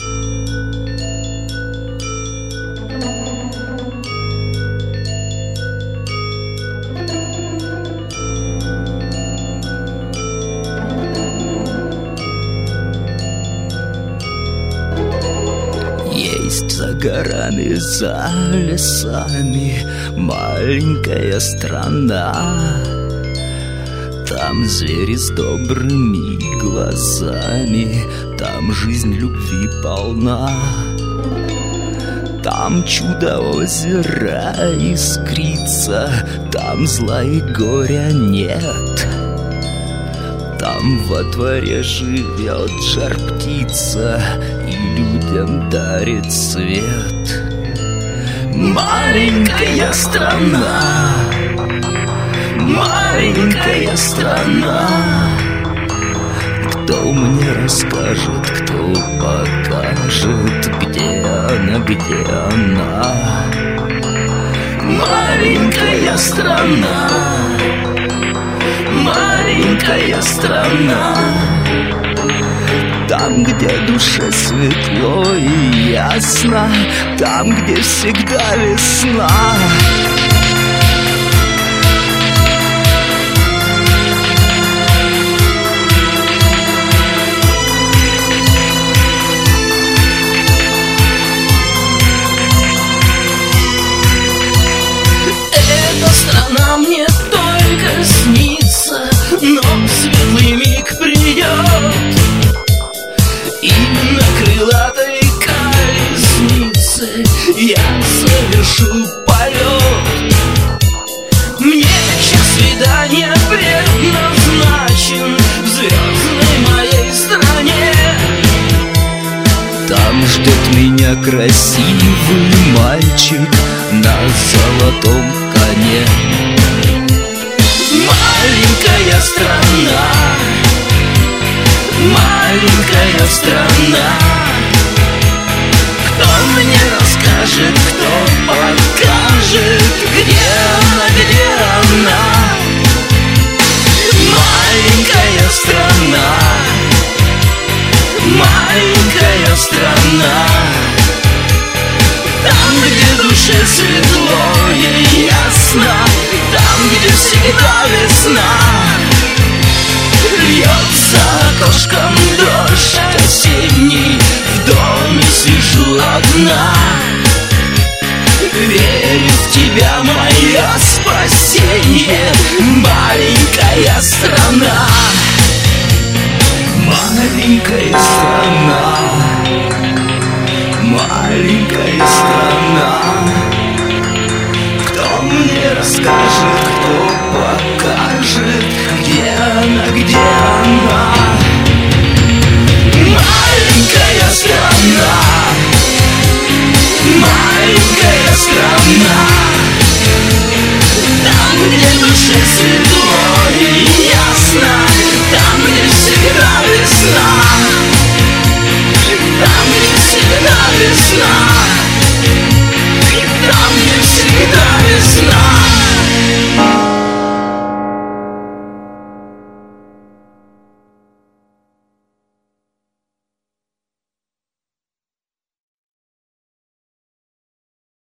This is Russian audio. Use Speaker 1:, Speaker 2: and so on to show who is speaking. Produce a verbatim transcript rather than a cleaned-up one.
Speaker 1: Есть за горами, за лесами маленькая страна. Там звери с добрыми глазами, там жизнь любви полна. Там чудо озера искрится, там зла и горя нет. Там во дворе живет жар-птица и людям дарит свет. Маленькая страна, маленькая страна. Кто мне расскажет, кто покажет, где она, где она? Маленькая страна, маленькая страна. Там, где душе светло и ясно, там, где всегда весна. Эта страна мне только снится, но светлый миг придет, и на крылатой колеснице я совершу полет. Мне час свидания предназначен в звездной моей стране. Там ждет меня красивый мальчик на золотом коне. Маленькая страна, маленькая страна. Кто мне расскажет, кто покажет, где она, где она? Маленькая страна, маленькая страна. Там, где душе светло и ясно, там, где всегда весна. Льется окошком дождь осенний, в доме сижу одна. Верю в тебя, мое спасение, маленькая страна. Маленькая страна, маленькая страна.